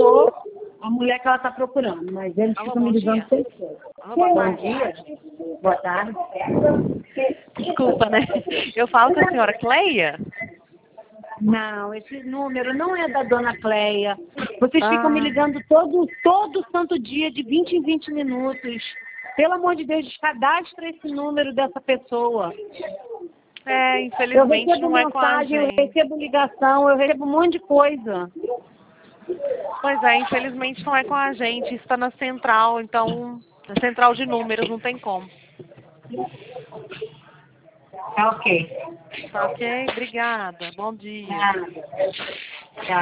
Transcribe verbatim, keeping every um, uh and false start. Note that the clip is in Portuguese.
sou a mulher que ela está procurando, mas eles Alô, ficam me bom ligando dia. seis vezes. Alô, bom Bom dia. dia. Boa tarde. Desculpa, né? Eu falo com a senhora Cleia? Não, esse número não é da dona Cleia. Vocês ficam me Ah, ligando todo, todo santo dia, de vinte em vinte minutos. Pelo amor de Deus, cadastra esse número dessa pessoa. é, Eu infelizmente recebo não é com a mensagem, eu gente. recebo ligação, eu recebo um monte de coisa. Pois é, infelizmente não é com a gente. Está na central, então, na central de números, não tem como. Tá ok. Tá ok? Obrigada. Bom dia. Nada. Tchau.